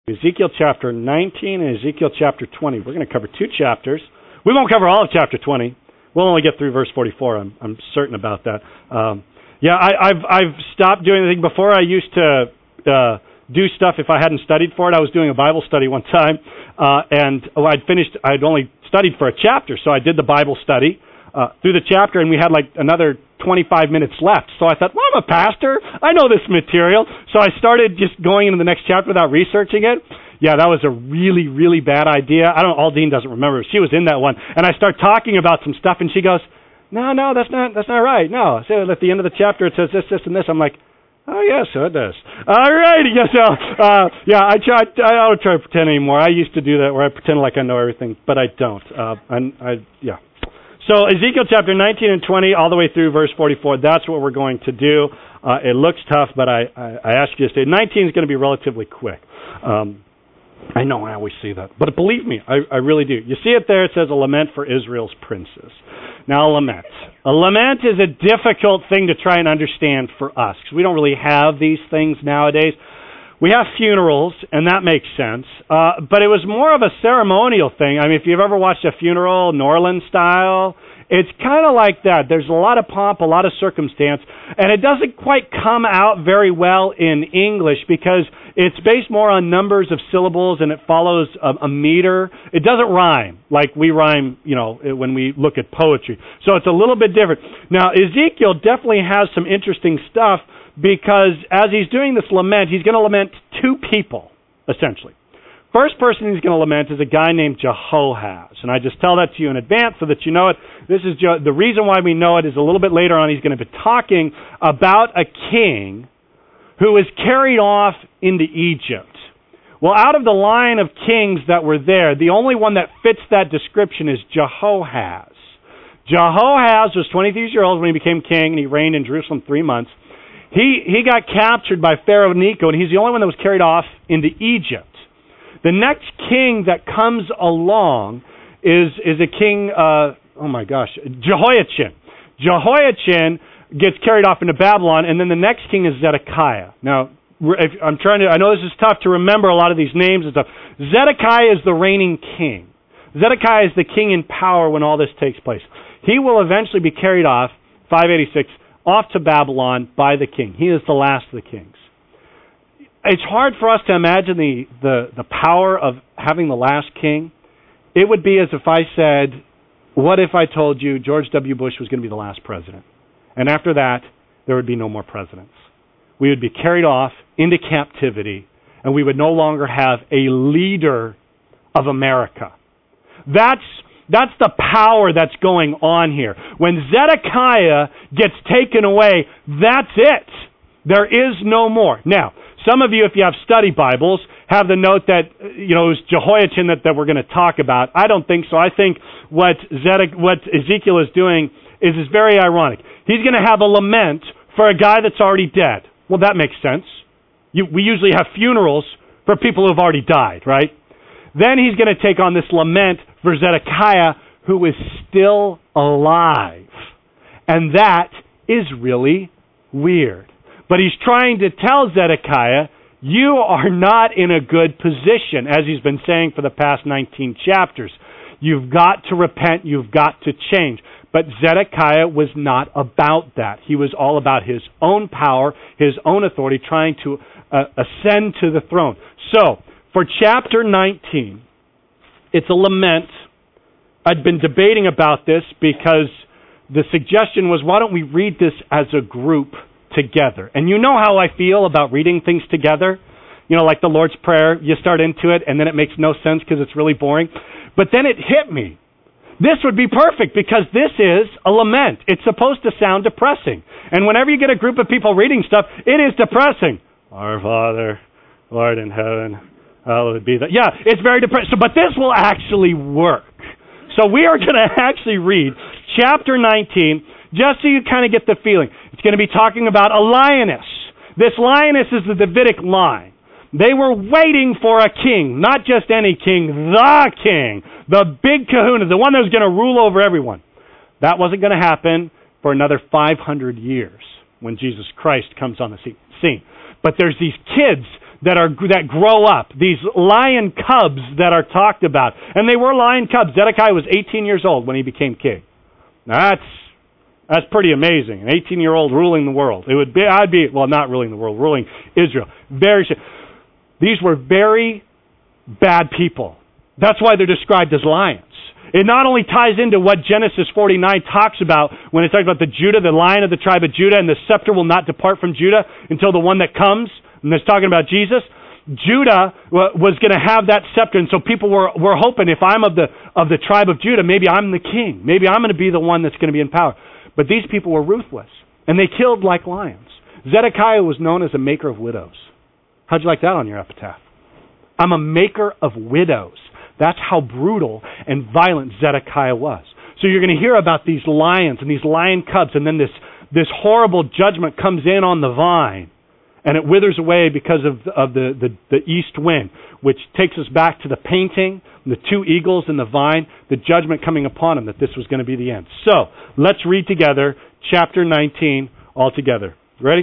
Ezekiel chapter 19 and Ezekiel chapter 20. We're going to cover two chapters. We won't cover all of chapter 20. We'll only get through verse 44. I'm certain about that. I've stopped doing anything. Before I used to do stuff if I hadn't studied for it. I was doing a Bible study one time, I'd only studied for a chapter, so I did the Bible study through the chapter, and we had like another 25 minutes left. So I thought, well, I'm a pastor. I know this material. So I started just going into the next chapter without researching it. Yeah, that was a really, really bad idea. Aldine doesn't remember. She was in that one. And I start talking about some stuff, and she goes, no, that's not right. No. So at the end of the chapter, it says this, and this. I'm like, oh, yeah, so it does. All right. Yeah, so, I don't try to pretend anymore. I used to do that where I pretend like I know everything, but I don't. So Ezekiel chapter 19 and 20, all the way through verse 44, that's what we're going to do. It looks tough, but I ask you to stay. 19 is going to be relatively quick. I know, I always see that. But believe me, I really do. You see it there, it says a lament for Israel's princes. Now, a lament. A lament is a difficult thing to try and understand for us, because we don't really have these things nowadays. We have funerals, and that makes sense. But it was more of a ceremonial thing. I mean, if you've ever watched a funeral, New Orleans style, it's kind of like that. There's a lot of pomp, a lot of circumstance, and it doesn't quite come out very well in English because it's based more on numbers of syllables and it follows a meter. It doesn't rhyme like we rhyme, when we look at poetry. So it's a little bit different. Now, Ezekiel definitely has some interesting stuff because as he's doing this lament, he's going to lament two people, essentially. First person he's going to lament is a guy named Jehoahaz. And I just tell that to you in advance so that you know it. This is the reason why we know it is a little bit later on. He's going to be talking about a king who was carried off into Egypt. Well, out of the line of kings that were there, the only one that fits that description is Jehoahaz. Jehoahaz was 23 years old when he became king, and he reigned in Jerusalem 3 months. He got captured by Pharaoh Necho, and he's the only one that was carried off into Egypt. The next king that comes along is a king, Jehoiachin. Jehoiachin gets carried off into Babylon, and then the next king is Zedekiah. Now, I know this is tough to remember a lot of these names and stuff. Zedekiah is the reigning king. Zedekiah is the king in power when all this takes place. He will eventually be carried off, 586, off to Babylon by the king. He is the last of the kings. It's hard for us to imagine the power of having the last king. It would be as if I said, what if I told you George W. Bush was going to be the last president? And after that, there would be no more presidents. We would be carried off into captivity, and we would no longer have a leader of America. That's the power that's going on here. When Zedekiah gets taken away, that's it. There is no more. Now, some of you, if you have study Bibles, have the note that, it was Jehoiachin that we're going to talk about. I don't think so. I think what Ezekiel is doing is very ironic. He's going to have a lament for a guy that's already dead. Well, that makes sense. We usually have funerals for people who have already died, right? Then he's going to take on this lament for Zedekiah, who is still alive. And that is really weird. But he's trying to tell Zedekiah, you are not in a good position, as he's been saying for the past 19 chapters. You've got to repent. You've got to change. But Zedekiah was not about that. He was all about his own power, his own authority, trying to ascend to the throne. So, for chapter 19, it's a lament. I'd been debating about this because the suggestion was, why don't we read this as a group together? And you know how I feel about reading things together. Like the Lord's Prayer, you start into it, and then it makes no sense because it's really boring. But then it hit me. This would be perfect because this is a lament. It's supposed to sound depressing. And whenever you get a group of people reading stuff, it is depressing. Our Father, Lord in heaven, hallowed be thy... Yeah, it's very depressing. But this will actually work. So we are going to actually read chapter 19, just so you kind of get the feeling. It's going to be talking about a lioness. This lioness is the Davidic line. They were waiting for a king, not just any king, the king, the big kahuna, the one that was going to rule over everyone. That wasn't going to happen for another 500 years when Jesus Christ comes on the scene. But there's these kids that grow up, these lion cubs that are talked about. And they were lion cubs. Zedekiah was 18 years old when he became king. Now that's pretty amazing. An 18-year-old ruling the world. Not ruling the world, ruling Israel. These were very bad people. That's why they're described as lions. It not only ties into what Genesis 49 talks about when it talks about the lion of the tribe of Judah, and the scepter will not depart from Judah until the one that comes, and it's talking about Jesus. Judah was going to have that scepter, and so people were hoping, if I'm of the tribe of Judah, maybe I'm the king. Maybe I'm going to be the one that's going to be in power. But these people were ruthless, and they killed like lions. Zedekiah was known as a maker of widows. How'd you like that on your epitaph? I'm a maker of widows. That's how brutal and violent Zedekiah was. So you're going to hear about these lions and these lion cubs, and then this horrible judgment comes in on the vine, and it withers away because of the east wind, which takes us back to the painting, the two eagles and the vine, the judgment coming upon them, that this was going to be the end. So let's read together chapter 19 all together. Ready?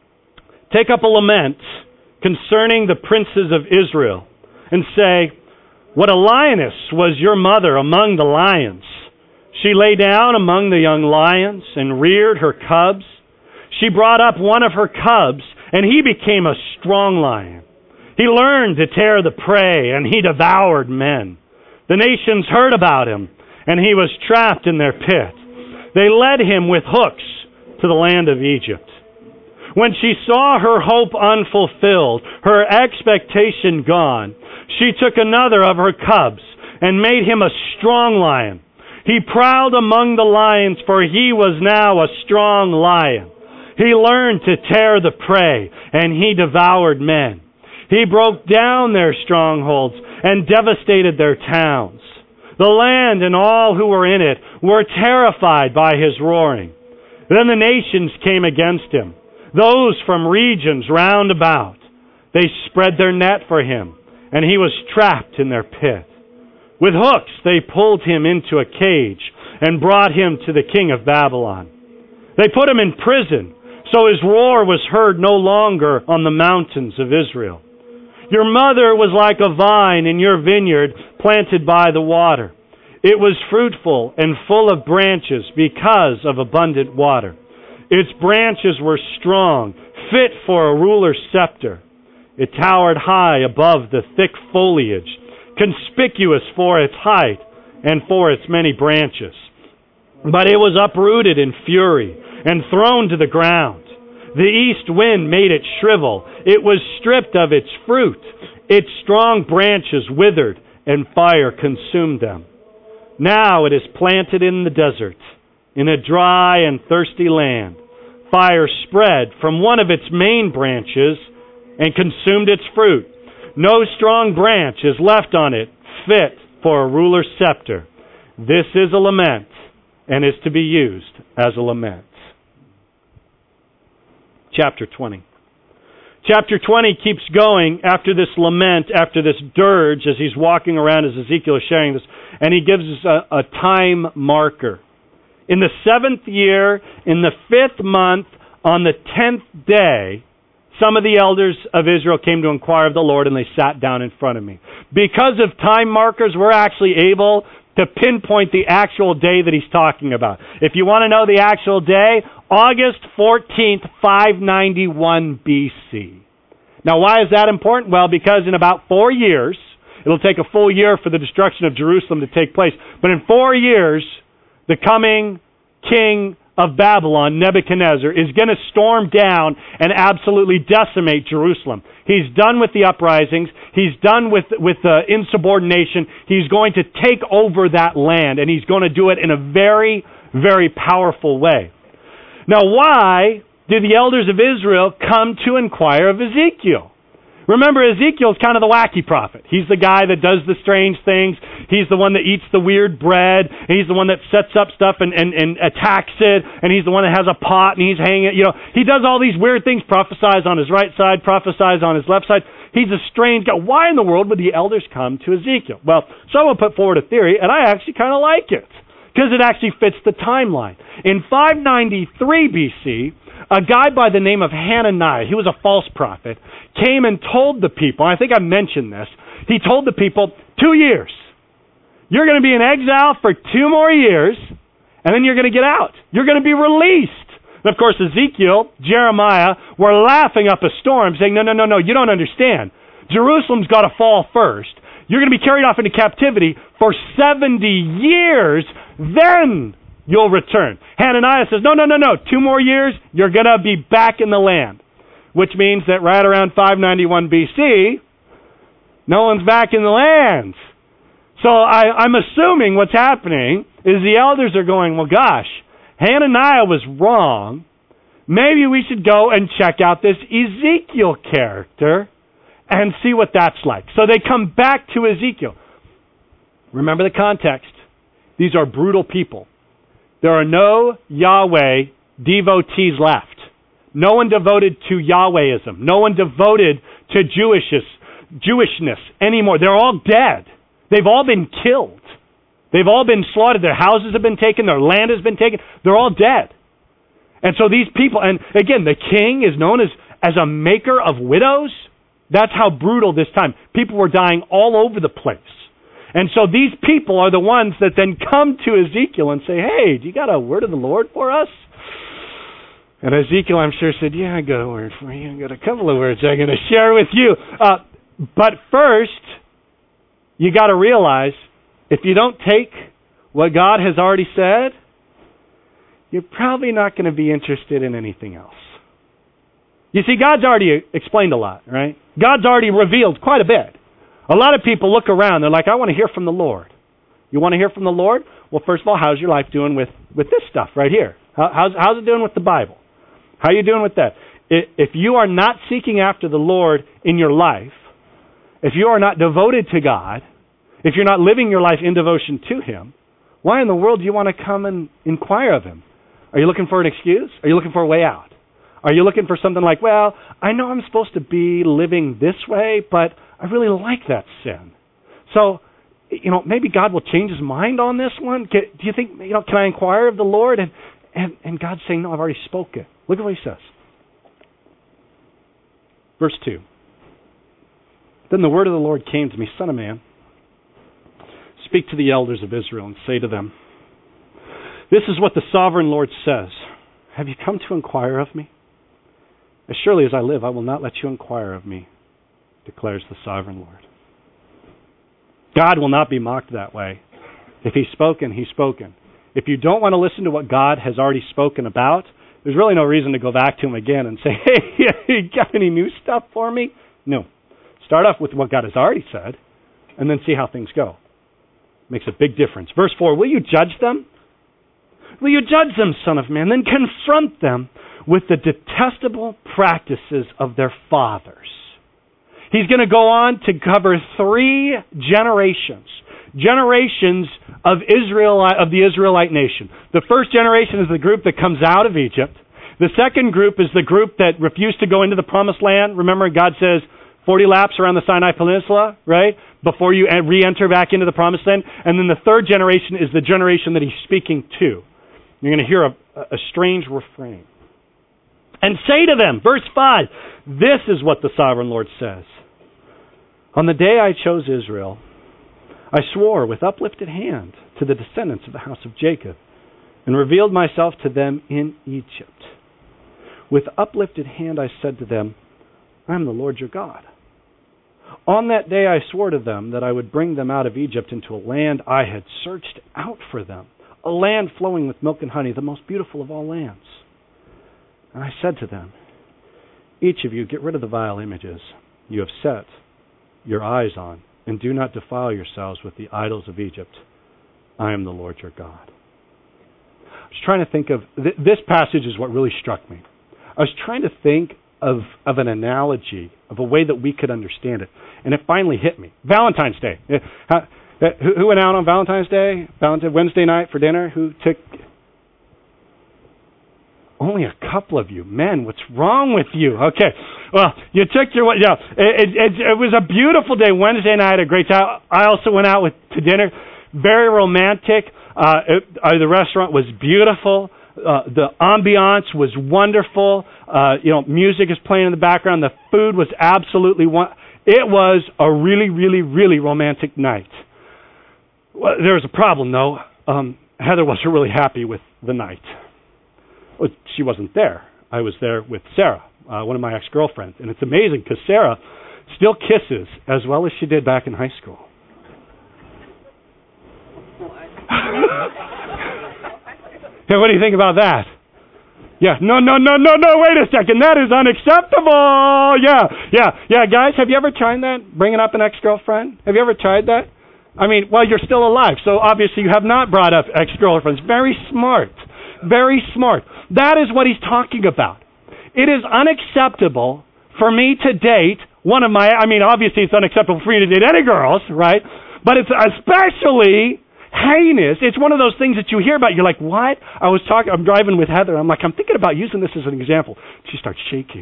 Take up a lament concerning the princes of Israel, and say, what a lioness was your mother among the lions. She lay down among the young lions and reared her cubs. She brought up one of her cubs, and he became a strong lion. He learned to tear the prey, and he devoured men. The nations heard about him, and he was trapped in their pit. They led him with hooks to the land of Egypt. When she saw her hope unfulfilled, her expectation gone, she took another of her cubs and made him a strong lion. He prowled among the lions, for he was now a strong lion. He learned to tear the prey, and he devoured men. He broke down their strongholds and devastated their towns. The land and all who were in it were terrified by his roaring. Then the nations came against him, those from regions round about. They spread their net for him, and he was trapped in their pit. With hooks they pulled him into a cage and brought him to the king of Babylon. They put him in prison, so his roar was heard no longer on the mountains of Israel. Your mother was like a vine in your vineyard planted by the water. It was fruitful and full of branches because of abundant water. Its branches were strong, fit for a ruler's scepter. It towered high above the thick foliage, conspicuous for its height and for its many branches. But it was uprooted in fury and thrown to the ground. The east wind made it shrivel. It was stripped of its fruit. Its strong branches withered, and fire consumed them. Now it is planted in the desert, in a dry and thirsty land. Fire spread from one of its main branches and consumed its fruit. No strong branch is left on it, fit for a ruler's scepter. This is a lament, and is to be used as a lament. Chapter 20. Chapter 20 keeps going after this lament, after this dirge, as he's walking around, as Ezekiel is sharing this, and he gives us a time marker. In the 7th year, in the 5th month, on the 10th day, some of the elders of Israel came to inquire of the Lord, and they sat down in front of me. Because of time markers, we're actually able to pinpoint the actual day that he's talking about. If you want to know the actual day, August 14th, 591 BC. Now, why is that important? Well, because in about 4 years, it'll take a full year for the destruction of Jerusalem to take place, but in 4 years, the coming king of Babylon, Nebuchadnezzar, is going to storm down and absolutely decimate Jerusalem. He's done with the uprisings. He's done with the insubordination. He's going to take over that land, and he's going to do it in a very, very powerful way. Now, why did the elders of Israel come to inquire of Ezekiel? Remember, Ezekiel's kind of the wacky prophet. He's the guy that does the strange things. He's the one that eats the weird bread. He's the one that sets up stuff and attacks it. And he's the one that has a pot and he's hanging it. You know, he does all these weird things, prophesies on his right side, prophesies on his left side. He's a strange guy. Why in the world would the elders come to Ezekiel? Well, someone put forward a theory, and I actually kind of like it, because it actually fits the timeline. In 593 BC, a guy by the name of Hananiah, he was a false prophet, came and told the people, I think I mentioned this, he told the people, 2 years. You're going to be in exile for 2 more years, and then you're going to get out. You're going to be released. And of course, Ezekiel, Jeremiah were laughing up a storm, saying, no, you don't understand. Jerusalem's got to fall first. You're going to be carried off into captivity for 70 years, then you'll return. Hananiah says, no, 2 more years, you're going to be back in the land. Which means that right around 591 BC, no one's back in the land. So I'm assuming what's happening is the elders are going, well, gosh, Hananiah was wrong. Maybe we should go and check out this Ezekiel character and see what that's like. So they come back to Ezekiel. Remember the context. These are brutal people. There are no Yahweh devotees left. No one devoted to Yahwehism. No one devoted to Jewishness anymore. They're all dead. They've all been killed. They've all been slaughtered. Their houses have been taken. Their land has been taken. They're all dead. And so these people, and again, the king is known as a maker of widows. That's how brutal this time. People were dying all over the place. And so these people are the ones that then come to Ezekiel and say, hey, do you got a word of the Lord for us? And Ezekiel, I'm sure, said, yeah, I got a word for you. I got a couple of words I'm going to share with you. But first, you got to realize, if you don't take what God has already said, you're probably not going to be interested in anything else. You see, God's already explained a lot, right? God's already revealed quite a bit. A lot of people look around, they're like, I want to hear from the Lord. You want to hear from the Lord? Well, first of all, how's your life doing with this stuff right here? How's it doing with the Bible? How are you doing with that? If you are not seeking after the Lord in your life, if you are not devoted to God, if you're not living your life in devotion to Him, why in the world do you want to come and inquire of Him? Are you looking for an excuse? Are you looking for a way out? Are you looking for something like, well, I know I'm supposed to be living this way, but I really like that sin. So, maybe God will change His mind on this one. Do you think, can I inquire of the Lord? And God's saying, no, I've already spoken. Look at what He says. Verse 2. Then the word of the Lord came to me, Son of man, speak to the elders of Israel and say to them, this is what the sovereign Lord says. Have you come to inquire of me? As surely as I live, I will not let you inquire of me, declares the sovereign Lord. God will not be mocked that way. If He's spoken, He's spoken. If you don't want to listen to what God has already spoken about, there's really no reason to go back to Him again and say, hey, you got any new stuff for me? No. Start off with what God has already said, and then see how things go. Makes a big difference. Verse 4, will you judge them? Will you judge them, Son of man? Then confront them with the detestable practices of their fathers. He's going to go on to cover 3 generations of the Israelite nation. The first generation is the group that comes out of Egypt. The second group is the group that refused to go into the promised land. Remember, God says 40 laps around the Sinai Peninsula, right? Before you re-enter back into the promised land. And then the third generation is the generation that He's speaking to. You're going to hear a strange refrain. And say to them, verse 5, this is what the sovereign Lord says. On the day I chose Israel, I swore with uplifted hand to the descendants of the house of Jacob and revealed myself to them in Egypt. With uplifted hand I said to them, I am the Lord your God. On that day I swore to them that I would bring them out of Egypt into a land I had searched out for them, a land flowing with milk and honey, the most beautiful of all lands. And I said to them, each of you get rid of the vile images you have set your eyes on, and do not defile yourselves with the idols of Egypt. I am the Lord your God. I was trying to think of, this passage is what really struck me. I was trying to think of an analogy, of a way that we could understand it. And it finally hit me. Valentine's Day. Who went out on Valentine's Day? Wednesday night for dinner? Who took... Only a couple of you. Men, what's wrong with you? Okay. Well, you took your... Yeah, it was a beautiful day. Wednesday night, I had a great time. I also went out to dinner. Very romantic. The restaurant was beautiful. The ambiance was wonderful. Music is playing in the background. The food was absolutely It was a really, really, really romantic night. Well, there was a problem, though. Heather wasn't really happy with the night. Well, she wasn't there. I was there with Sarah, one of my ex-girlfriends. And it's amazing because Sarah still kisses as well as she did back in high school. Hey, what do you think about that? Yeah, no, wait a second. That is unacceptable. Yeah, guys, have you ever tried that? Bringing up an ex-girlfriend? Have you ever tried that? I mean, well, you're still alive, so obviously you have not brought up ex-girlfriends. Very smart. Very smart. That is what he's talking about. It is unacceptable for me to date obviously it's unacceptable for you to date any girls, right? But it's especially heinous. It's one of those things that you hear about. You're like, what? I'm driving with Heather. I'm thinking about using this as an example. She starts shaking.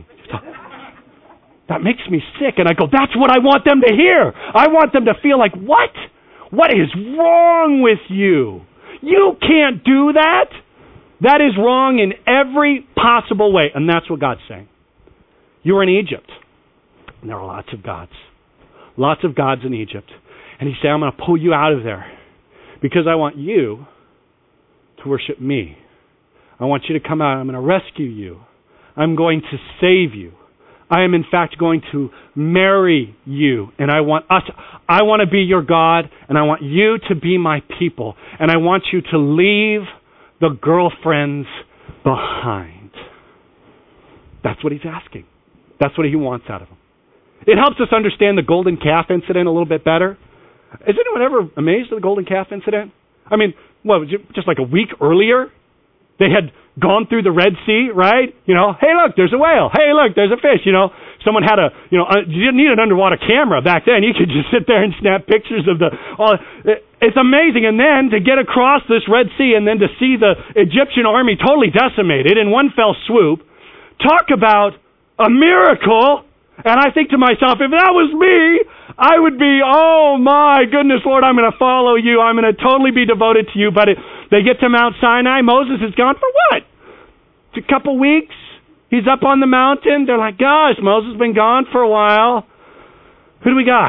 That makes me sick. And I go, that's what I want them to hear. I want them to feel like, what? What is wrong with you? You can't do that. That is wrong in every possible way. And that's what God's saying. You were in Egypt. And there are lots of gods. Lots of gods in Egypt. And He's saying, I'm going to pull you out of there. Because I want you to worship me. I want you to come out. I'm going to rescue you. I'm going to save you. I am in fact going to marry you. And I want to be your God. And I want you to be my people. And I want you to leave the girlfriends behind. That's what He's asking. That's what He wants out of them. It helps us understand the golden calf incident a little bit better. Is anyone ever amazed at the golden calf incident? I mean, just like a week earlier, they had gone through the Red Sea, right? Hey, look, there's a whale. Hey, look, there's a fish. Someone had you didn't need an underwater camera back then. You could just sit there and snap pictures of it's amazing. And then to get across this Red Sea and then to see the Egyptian army totally decimated in one fell swoop, talk about a miracle. And I think to myself, if that was me, I would be, oh my goodness, Lord, I'm going to follow you. I'm going to totally be devoted to you. But they get to Mount Sinai. Moses is gone for what? It's a couple weeks. He's up on the mountain. They're like, gosh, Moses has been gone for a while. Who do we got?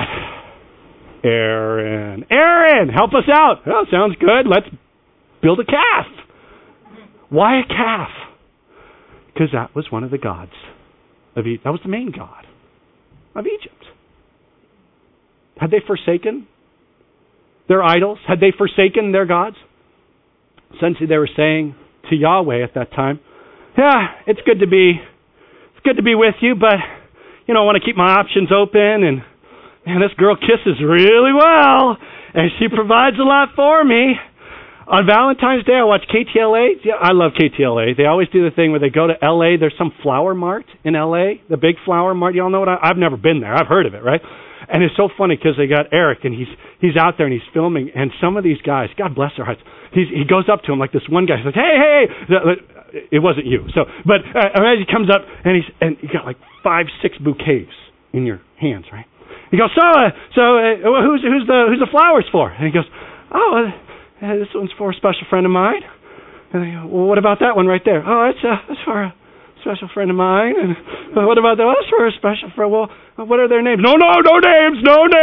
Aaron, help us out. Oh, sounds good. Let's build a calf. Why a calf? Because that was one of the gods of Egypt. That was the main god of Egypt. Had they forsaken their idols? Had they forsaken their gods? Essentially, they were saying to Yahweh at that time, yeah, it's good to be with you, but I want to keep my options open, and this girl kisses really well, and she provides a lot for me. On Valentine's Day, I watch KTLA. Yeah, I love KTLA. They always do the thing where they go to L.A. There's some flower mart in L.A., the big flower mart. Y'all know what? I've never been there. I've heard of it, right? And it's so funny because they got Eric, and he's out there, and he's filming. And some of these guys, God bless their hearts, he goes up to him like this one guy. He's like, hey. It wasn't you. But imagine he comes up, and you got like 5-6 bouquets in your hands, right? He goes, who's the flowers for? And he goes, this one's for a special friend of mine. And they go, well, what about that one right there? Oh, that's for a special friend of mine. And what about that? Oh, that's for a special friend. Well, what are their names? No names.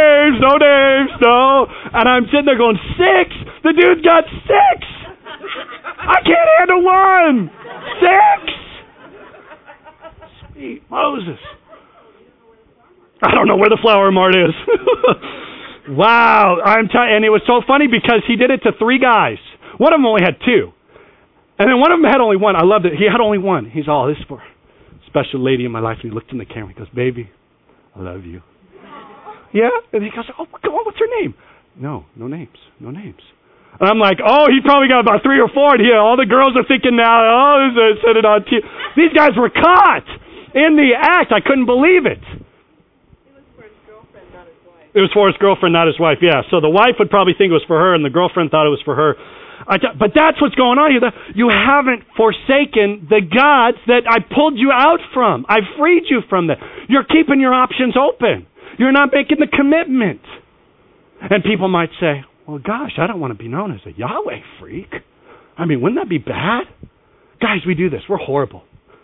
And I'm sitting there going, 6? The dude's got 6. I can't handle 1. 6. Sweet Moses. I don't know where the flower mart is. Wow. And it was so funny because he did it to 3 guys. One of them only had 2. And then one of them had only 1. I loved it. He had only 1. He's all, this is for a special lady in my life. And he looked in the camera. He goes, baby, I love you. Yeah? And he goes, oh, come on, what's her name? No names. And I'm like, oh, he probably got about 3 or 4 here. All the girls are thinking now, send it on to you. These guys were caught in the act. I couldn't believe it. It was for his girlfriend, not his wife, yeah. So the wife would probably think it was for her, and the girlfriend thought it was for her. But that's what's going on here. You haven't forsaken the gods that I pulled you out from. I freed you from that. You're keeping your options open. You're not making the commitment. And people might say, well, gosh, I don't want to be known as a Yahweh freak. I mean, wouldn't that be bad? Guys, we do this. We're horrible.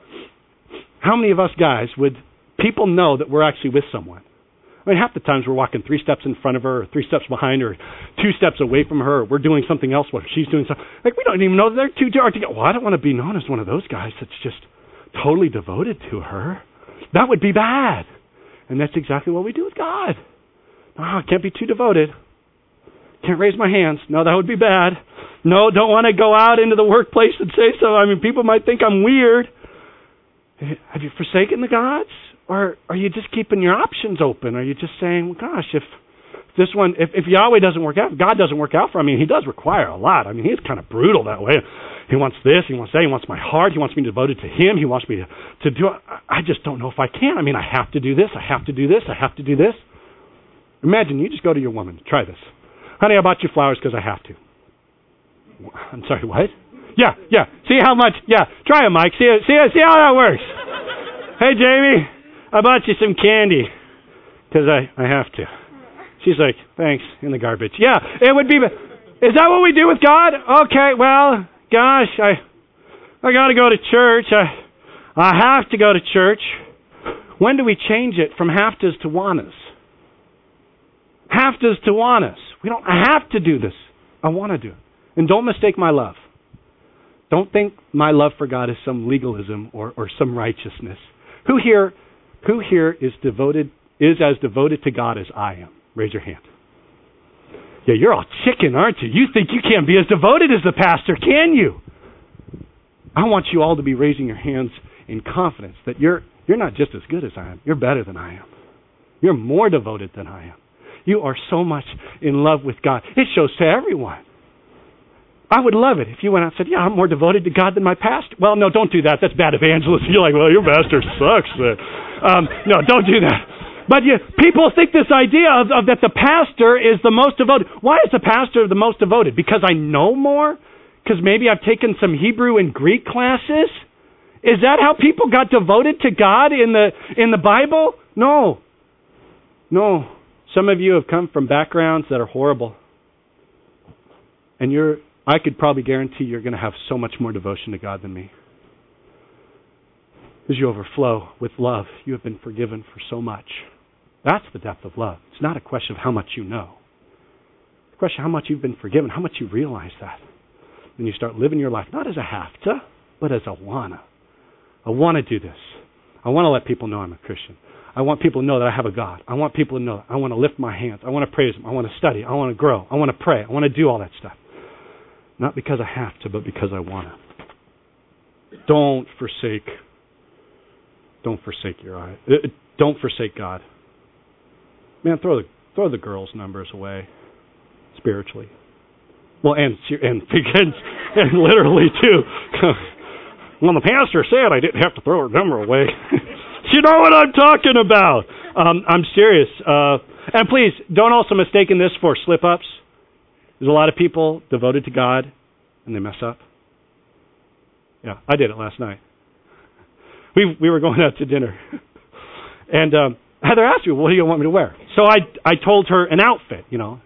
How many of us guys would people know that we're actually with someone? I mean, half the times we're walking 3 steps in front of her, or 3 steps behind her, or 2 steps away from her, or we're doing something else while she's doing something. Like, we don't even know that they're too dark to go, well, I don't want to be known as one of those guys that's just totally devoted to her. That would be bad. And that's exactly what we do with God. No, I can't be too devoted. Can't raise my hands. No, that would be bad. No, don't want to go out into the workplace and say so. I mean, people might think I'm weird. Have you forsaken the gods? Or are you just keeping your options open? Are you just saying, well, gosh, if this one, if Yahweh doesn't work out, if God doesn't work out for me, He does require a lot. I mean, He's kind of brutal that way. He wants this, He wants that, He wants my heart, He wants me devoted to Him, He wants me to do it. I just don't know if I can. I mean, I have to do this, I have to do this, I have to do this. Imagine you just go to your woman, try this. Honey, I bought you flowers because I have to. I'm sorry, what? Yeah. See how much, try it, Mike. See how that works. Hey, Jamie, I bought you some candy because I have to. She's like, thanks, in the garbage. Yeah, it would be, is that what we do with God? Okay, well, gosh, I got to go to church. I have to go to church. When do we change it from have-tos to want-tos? Have-tos to want-tos. I have to do this. I want to do it. And don't mistake my love. Don't think my love for God is some legalism or some righteousness. Who here is as devoted to God as I am? Raise your hand. Yeah, you're all chicken, aren't you? You think you can't be as devoted as the pastor, can you? I want you all to be raising your hands in confidence that you're not just as good as I am. You're better than I am. You're more devoted than I am. You are so much in love with God. It shows to everyone. I would love it if you went out and said, yeah, I'm more devoted to God than my pastor. Well, no, don't do that. That's bad evangelism. You're like, well, your pastor sucks. No, don't do that. But people think this idea of that the pastor is the most devoted. Why is the pastor the most devoted? Because I know more? Because maybe I've taken some Hebrew and Greek classes? Is that how people got devoted to God in the Bible? No. Some of you have come from backgrounds that are horrible. And I could probably guarantee you're going to have so much more devotion to God than me. As you overflow with love, you have been forgiven for so much. That's the depth of love. It's not a question of how much you know. It's a question of how much you've been forgiven, how much you realize that. When you start living your life, not as a have to, but as a wanna. I want to do this. I want to let people know I'm a Christian. I want people to know that I have a God. I want people to know that I want to lift my hands. I want to praise Him. I want to study. I want to grow. I want to pray. I want to do all that stuff. Not because I have to, but because I want to. Don't forsake your eye. Don't forsake God. Man, throw the girls' numbers away spiritually. Well, and literally too. Well, the pastor said I didn't have to throw her number away. You know what I'm talking about. I'm serious. And please, don't also mistake this for slip-ups. There's a lot of people devoted to God, and they mess up. Yeah, I did it last night. We were going out to dinner. And Heather asked me, what do you want me to wear? So I told her an outfit,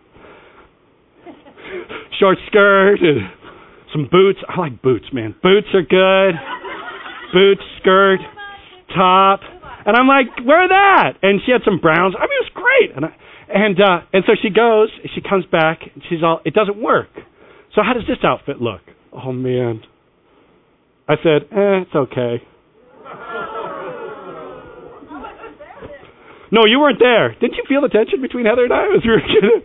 Short skirt and some boots. I like boots, man. Boots are good. Boots, skirt, top. And I'm like, wear that. And she had some browns. I mean, it was great. And so she goes, she comes back, and she's all, it doesn't work. So how does this outfit look? Oh, man. I said, it's okay. No, you weren't there. Didn't you feel the tension between Heather and I as we were kidding?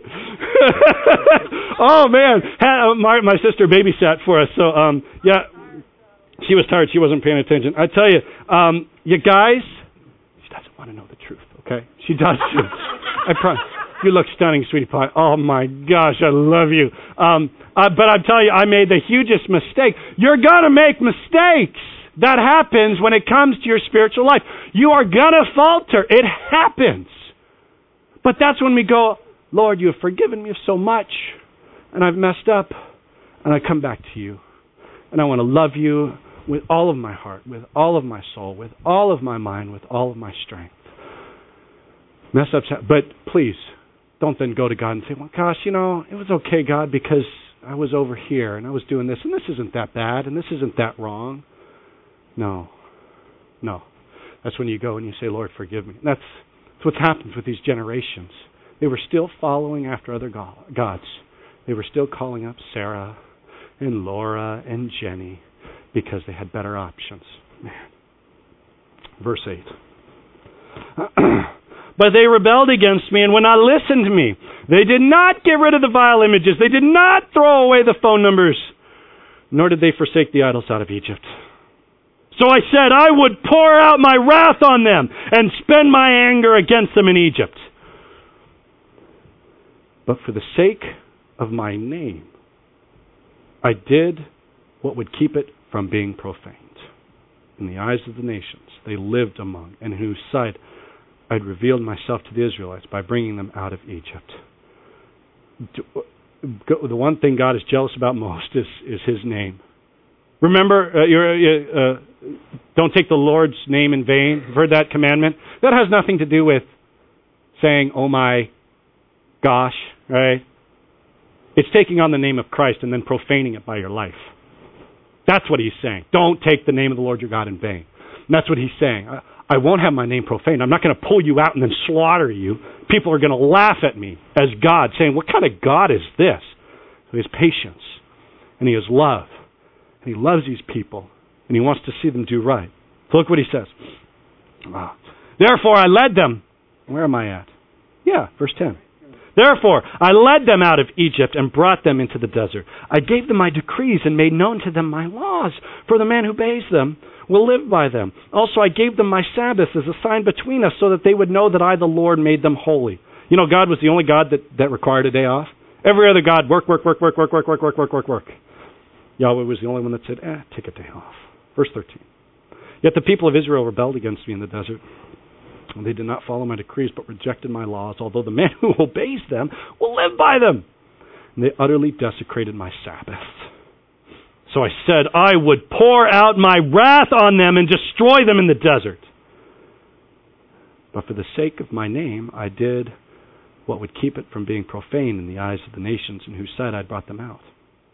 Oh, man. My sister babysat for us. So, yeah, she was tired. She wasn't paying attention. I tell you, you guys, she doesn't want to know the truth, okay? She does. I promise. You look stunning, sweetie pie. Oh, my gosh, I love you. But I'm telling you, I made the hugest mistake. You're going to make mistakes. That happens when it comes to your spiritual life. You are going to falter. It happens. But that's when we go, Lord, you have forgiven me of so much, and I've messed up, and I come back to you. And I want to love you with all of my heart, with all of my soul, with all of my mind, with all of my strength. Mess ups, but please, don't then go to God and say, well, gosh, it was okay, God, because I was over here, and I was doing this, and this isn't that bad, and this isn't that wrong. No. That's when you go and you say, Lord, forgive me. That's what happens with these generations. They were still following after other gods. They were still calling up Sarah and Laura and Jenny because they had better options. Man. Verse 8. But they rebelled against me and would not listen to me. They did not get rid of the vile images. They did not throw away the phone numbers. Nor did they forsake the idols out of Egypt. So I said, I would pour out my wrath on them and spend my anger against them in Egypt. But for the sake of my name, I did what would keep it from being profaned. In the eyes of the nations they lived among, and in whose sight I'd revealed myself to the Israelites by bringing them out of Egypt. The one thing God is jealous about most is His name. Remember, don't take the Lord's name in vain. You've heard that commandment? That has nothing to do with saying, oh my gosh, right? It's taking on the name of Christ and then profaning it by your life. That's what He's saying. Don't take the name of the Lord your God in vain. And that's what He's saying. I won't have my name profaned. I'm not going to pull you out and then slaughter you. People are going to laugh at me as God, saying, what kind of God is this? So He has patience, and He has love, and He loves these people, and He wants to see them do right. So look what He says. Therefore I led them. Where am I at? Yeah, verse 10. Therefore I led them out of Egypt and brought them into the desert. I gave them my decrees and made known to them my laws. For the man who obeys them will live by them. Also I gave them my Sabbaths as a sign between us so that they would know that I, the Lord, made them holy. You know, God was the only God that required a day off. Every other God, work. Yahweh was the only one that said, take a day off. Verse 13. Yet the people of Israel rebelled against me in the desert. And they did not follow my decrees, but rejected my laws, although the man who obeys them will live by them. And they utterly desecrated my Sabbath. So I said, I would pour out my wrath on them and destroy them in the desert. But for the sake of my name, I did what would keep it from being profaned in the eyes of the nations in whose sight I brought them out.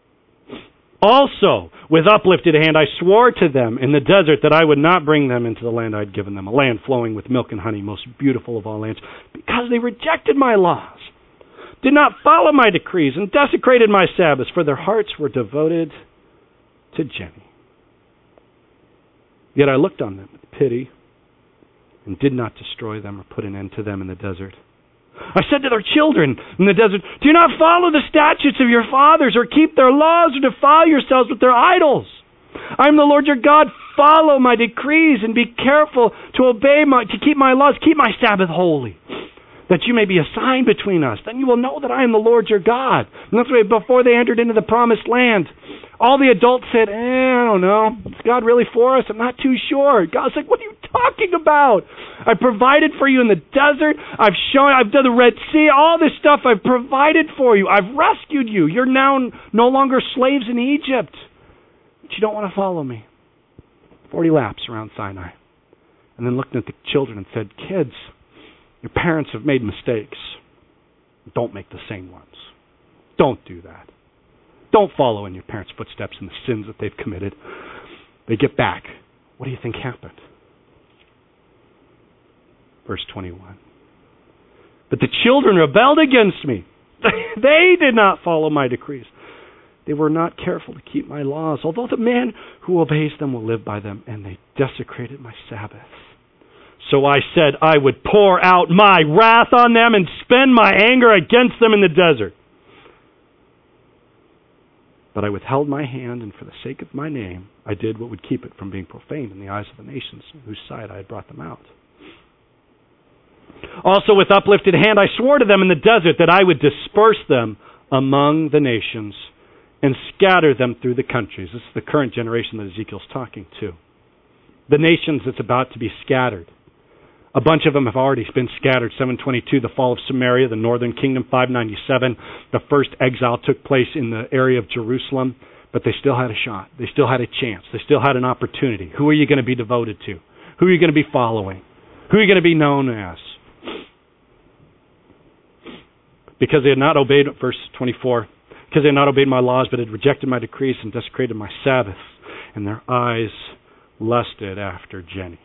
Also, with uplifted hand, I swore to them in the desert that I would not bring them into the land I had given them, a land flowing with milk and honey, most beautiful of all lands, because they rejected my laws, did not follow my decrees, and desecrated my Sabbaths, for their hearts were devoted to Jenny. Yet I looked on them with pity and did not destroy them or put an end to them in the desert. I said to their children in the desert, do not follow the statutes of your fathers or keep their laws or defile yourselves with their idols. I am the Lord your God. Follow my decrees and be careful to keep my laws, keep my Sabbath holy, that you may be a sign between us. Then you will know that I am the Lord your God. And that's why before they entered into the promised land, all the adults said, I don't know. Is God really for us? I'm not too sure. God's like, what are you talking about? I provided for you in the desert. I've done the Red Sea. All this stuff I've provided for you. I've rescued you. You're now no longer slaves in Egypt. But you don't want to follow me. 40 laps around Sinai. And then looked at the children and said, kids, your parents have made mistakes. Don't make the same ones. Don't do that. Don't follow in your parents' footsteps in the sins that they've committed. They get back. What do you think happened? Verse 21. But the children rebelled against me. They did not follow my decrees. They were not careful to keep my laws, although the man who obeys them will live by them, and they desecrated my Sabbath. So I said I would pour out my wrath on them and spend my anger against them in the desert. But I withheld my hand, and for the sake of my name, I did what would keep it from being profaned in the eyes of the nations on whose side I had brought them out. Also with uplifted hand, I swore to them in the desert that I would disperse them among the nations and scatter them through the countries. This is the current generation that Ezekiel's talking to. The nations that's about to be scattered. A bunch of them have already been scattered. 722, the fall of Samaria, the northern kingdom. 597, the first exile took place in the area of Jerusalem. But they still had a shot. They still had a chance. They still had an opportunity. Who are you going to be devoted to? Who are you going to be following? Who are you going to be known as? Because they had not obeyed, verse 24, because they had not obeyed my laws, but had rejected my decrees and desecrated my Sabbaths, and their eyes lusted after Jenny.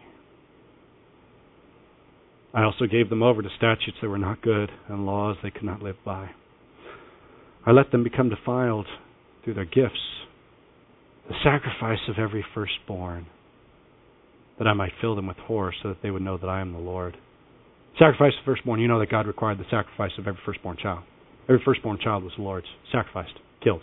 I also gave them over to statutes that were not good and laws they could not live by. I let them become defiled through their gifts, the sacrifice of every firstborn, that I might fill them with horror so that they would know that I am the Lord. Sacrifice of firstborn, you know that God required the sacrifice of every firstborn child. Every firstborn child was the Lord's, sacrificed, killed.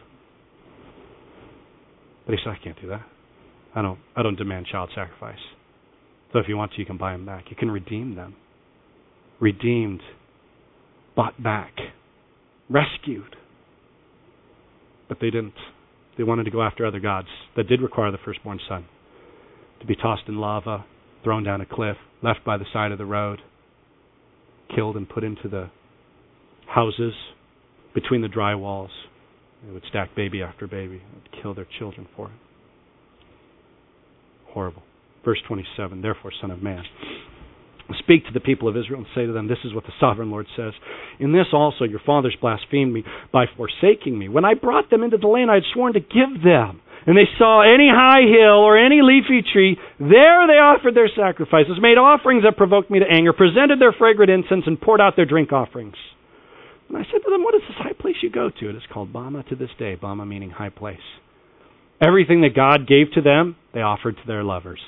But he said, I can't do that. I don't demand child sacrifice. So if you want to, you can buy them back. You can redeem them. Redeemed, bought back, rescued. But they didn't. They wanted to go after other gods that did require the firstborn son to be tossed in lava, thrown down a cliff, left by the side of the road, killed and put into the houses between the dry walls. They would stack baby after baby. They would kill their children for it. Horrible. Verse 27, therefore, Son of Man, speak to the people of Israel and say to them, this is what the sovereign Lord says. In this also your fathers blasphemed me by forsaking me. When I brought them into the land I had sworn to give them, and they saw any high hill or any leafy tree, there they offered their sacrifices, made offerings that provoked me to anger, presented their fragrant incense, and poured out their drink offerings. And I said to them, what is this high place you go to? It is called Bama to this day, Bama meaning high place. Everything that God gave to them, they offered to their lovers.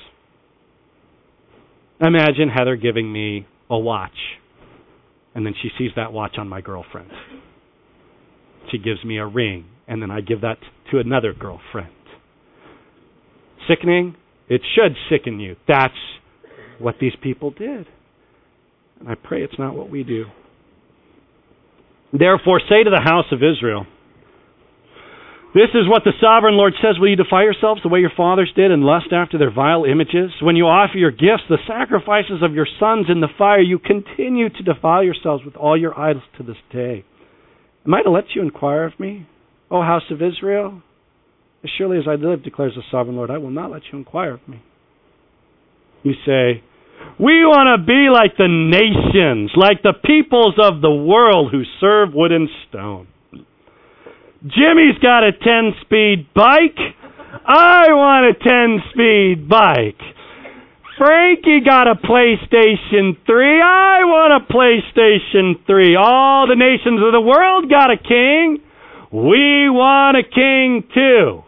Imagine Heather giving me a watch, and then she sees that watch on my girlfriend. She gives me a ring, and then I give that to another girlfriend. Sickening? It should sicken you. That's what these people did. And I pray it's not what we do. Therefore, say to the house of Israel, this is what the sovereign Lord says, will you defile yourselves the way your fathers did and lust after their vile images? When you offer your gifts, the sacrifices of your sons in the fire, you continue to defile yourselves with all your idols to this day. Am I to let you inquire of me, O house of Israel? As surely as I live, declares the sovereign Lord, I will not let you inquire of me. You say, we want to be like the nations, like the peoples of the world who serve wood and stone. Jimmy's got a 10-speed bike. I want a 10-speed bike. Frankie got a PlayStation 3. I want a PlayStation 3. All the nations of the world got a king. We want a king too.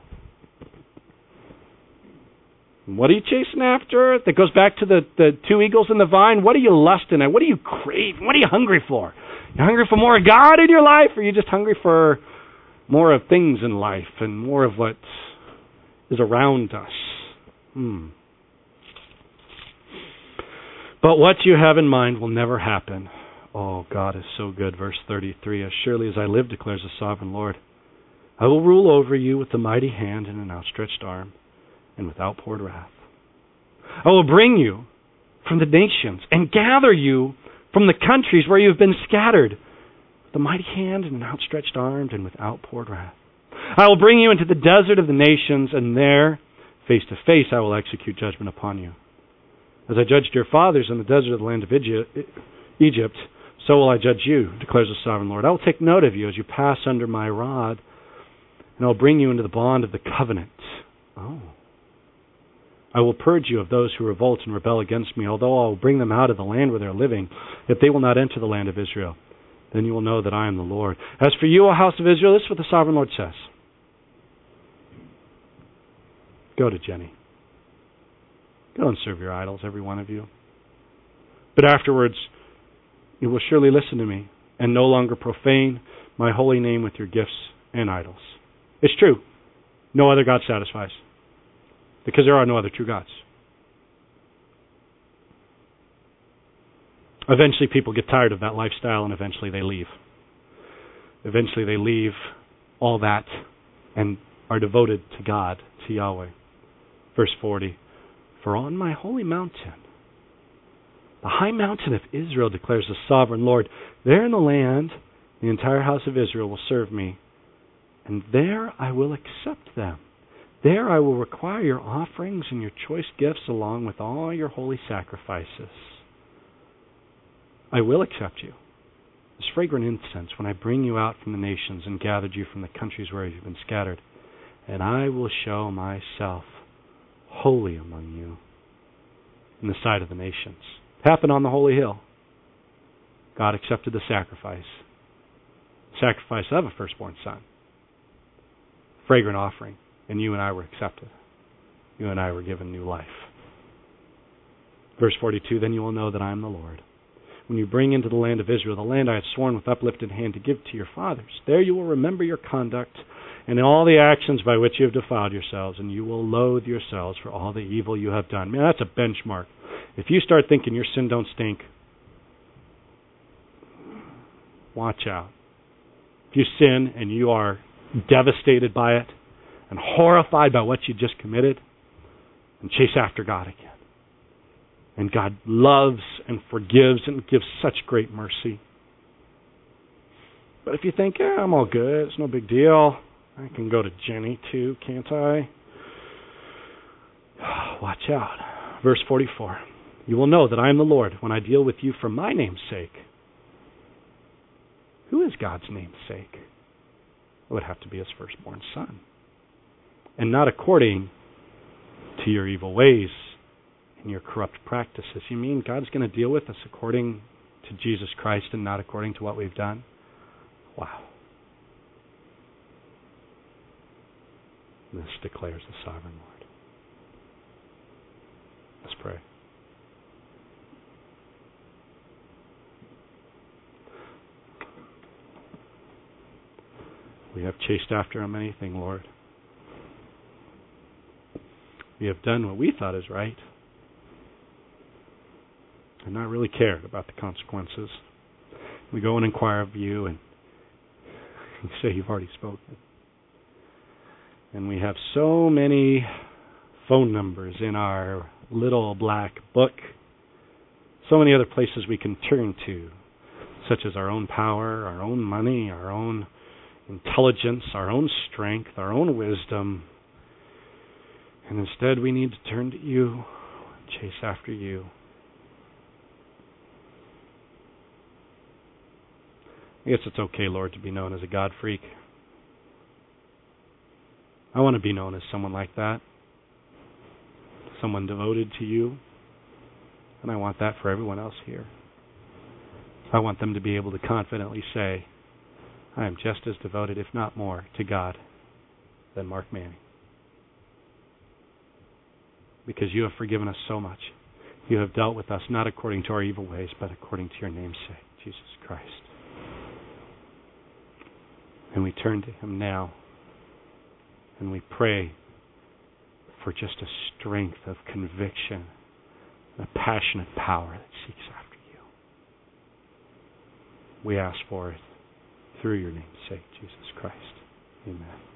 What are you chasing after? That goes back to the two eagles in the vine. What are you lusting at? What are you craving? What are you hungry for? You hungry for more of God in your life, or are you just hungry for more of things in life and more of what is around us? But what you have in mind will never happen. Oh, God is so good. Verse 33, as surely as I live, declares the sovereign Lord, I will rule over you with a mighty hand and an outstretched arm and with outpoured wrath. I will bring you from the nations and gather you from the countries where you have been scattered, with a mighty hand and an outstretched arm and with outpoured wrath. I will bring you into the desert of the nations, and there, face to face, I will execute judgment upon you. As I judged your fathers in the desert of the land of Egypt, so will I judge you, declares the sovereign Lord. I will take note of you as you pass under my rod, and I will bring you into the bond of the covenant. I will purge you of those who revolt and rebel against me, although I will bring them out of the land where they are living, yet they will not enter the land of Israel. Then you will know that I am the Lord. As for you, O house of Israel, this is what the sovereign Lord says. Go to Jenny. Go and serve your idols, every one of you. But afterwards, you will surely listen to me and no longer profane my holy name with your gifts and idols. It's true. No other God satisfies, because there are no other true gods. Eventually people get tired of that lifestyle, and eventually they leave. Eventually they leave all that and are devoted to God, to Yahweh. Verse 40, for on my holy mountain, the high mountain of Israel, declares the sovereign Lord, there in the land, the entire house of Israel will serve me, and there I will accept them. There I will require your offerings and your choice gifts along with all your holy sacrifices. I will accept you as fragrant incense when I bring you out from the nations and gathered you from the countries where you've been scattered. And I will show myself holy among you in the sight of the nations. It happened on the holy hill. God accepted the sacrifice of a firstborn son, fragrant offering, and you and I were accepted. You and I were given new life. Verse 42, then you will know that I am the Lord. When you bring into the land of Israel, the land I have sworn with uplifted hand to give to your fathers, there you will remember your conduct and all the actions by which you have defiled yourselves, and you will loathe yourselves for all the evil you have done. Man, that's a benchmark. If you start thinking your sin don't stink, watch out. If you sin and you are devastated by it and horrified by what you just committed, and chase after God again. And God loves and forgives and gives such great mercy. But if you think, I'm all good, it's no big deal, I can go to Jenny too, can't I? Watch out. Verse 44. You will know that I am the Lord when I deal with you for my name's sake. Who is God's name's sake? It would have to be his firstborn son. And not according to your evil ways and your corrupt practices. You mean God's going to deal with us according to Jesus Christ and not according to what we've done? Wow. This declares the sovereign Lord. Let's pray. We have chased after him anything, Lord. We have done what we thought is right and not really cared about the consequences. We go and inquire of you and you say you've already spoken. And we have so many phone numbers in our little black book, so many other places we can turn to, such as our own power, our own money, our own intelligence, our own strength, our own wisdom. And instead we need to turn to you, chase after you. I guess it's okay, Lord, to be known as a God freak. I want to be known as someone like that. Someone devoted to you. And I want that for everyone else here. I want them to be able to confidently say, I am just as devoted, if not more, to God than Mark Manning. Because you have forgiven us so much. You have dealt with us not according to our evil ways, but according to your name's sake, Jesus Christ. And we turn to him now, and we pray for just a strength of conviction, a passionate power that seeks after you. We ask for it through your name's sake, Jesus Christ. Amen.